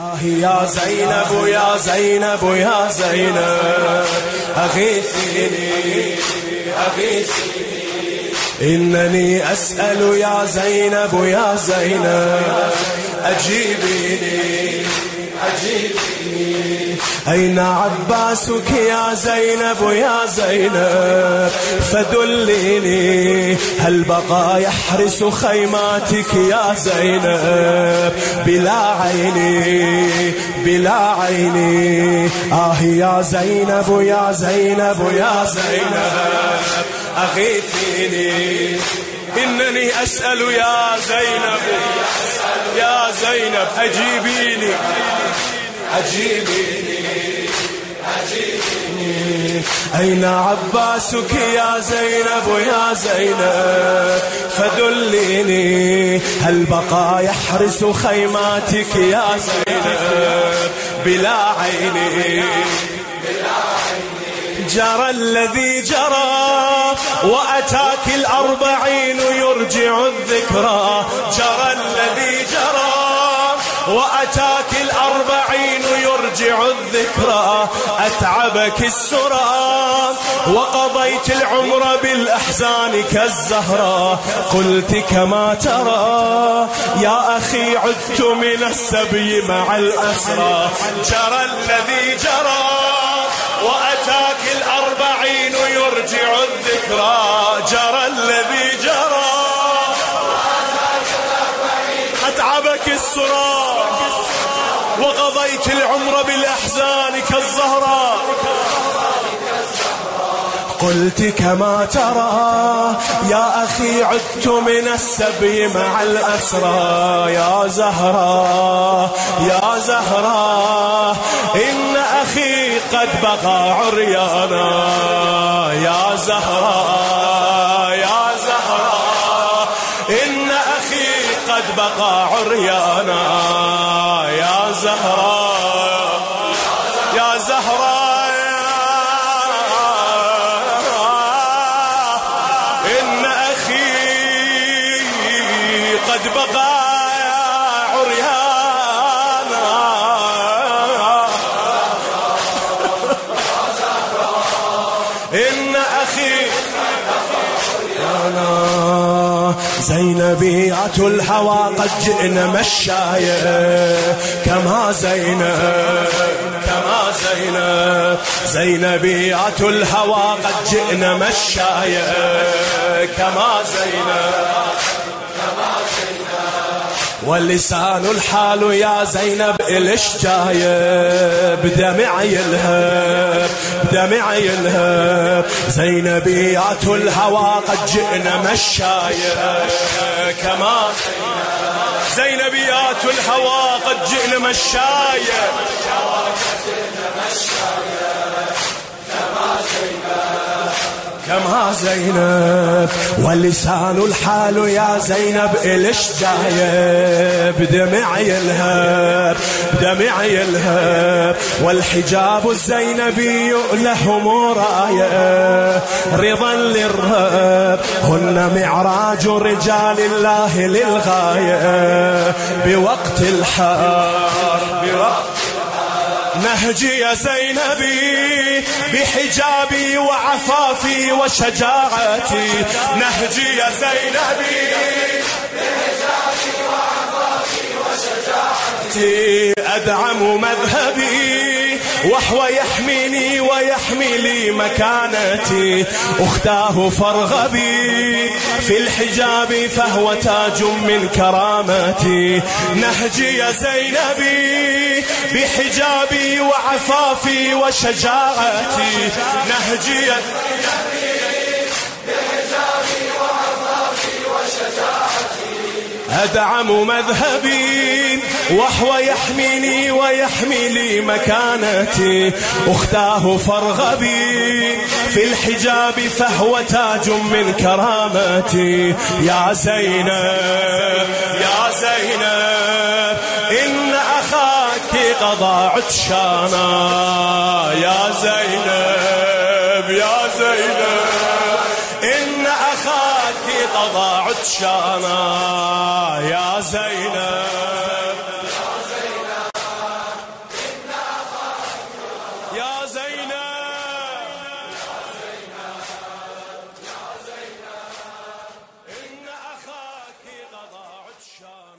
يا زينب يا زينب يا زينب أغيثيني أغيثيني، إنني أسأل يا زينب يا زينب أجيبيني أجيبيني، أين عباسك يا زينب يا زينب فدليني، هل بقى يحرس خيماتك يا زينب بلا عيني بلا عيني، يا زينب يا زينب يا زينب أغيثيني، إنني أسأل يا زينب يا زينب أجيبيني أجيبيني أجيبيني، أين عباسك يا زينب يا زينب فدليني، هل بقى يحرس خيماتك يا زينب بلا عيني جرى الذي جرى وأتاك الأربعين يرجع الذكرى، جرى الذي جرى وأتاك الأربعين يرجع الذكرى، أتعبك السرى وقضيت العمر بالأحزان كالزهرة، قلت كما ترى يا أخي عدت من السبي مع الأسرى، جرى الذي جرى وأتاك الأربعين يرجع الذكرى، جرى الذي جرى أتعبك السرى وقضيت العمر بالأحزان كالزهرة، قلت كما ترى يا أخي عدت من السبي مع الأسرى، يا زهرة يا زهرة إن أخي قد بقى عريانا، يا زهرة يا زهرة إن أخي قد بقى عريانا، يا زهرة يا زهرة إن أخي قد بقى عريانا، إن أخي زينبيات الهوى قد جئنا مشاية كما زينب كما زينب، زينبيات الهوى قد جئنا مشاية كما زينب واللسان الحال يا زينب إلش جاية بدمعي الهب بدمعي الهب، زينبيات الهوى قد جئنا مشاية كما زينبيات الهوى قد جئنا مشاية كما زينب، ولسان الحال يا زينب إلش جاية بدمعي الهب بدمعي الهب، والحجاب الزينبي له مراية رضا للرب، هن معراج رجال الله للغاية بوقت الحار بوقت نهجي يا زينبي بحجابي وعفافي وشجاعتي، نهجي يا زينبي بحجابي وعفافي وشجاعتي، أدعم مذهبي وهو يحميني ويحمي لي مكانتي، أختاه فارغبي في الحجاب فهو تاج من كرامتي، نهجي يا زينبي بحجابي وعفافي وشجاعتي، نهجي يا زينبي بحجابي وعفافي وشجاعتي، أدعم مذهبي وهو يحميني ويحمي لي مكانتي، أختاه فارغبي في الحجاب فهو تاج من كرامتي، يا زينب يا زينب إن أخاك قضى عطشانا، يا زينب يا زينب إن أخاك قضى عطشانا، يا زينب الشام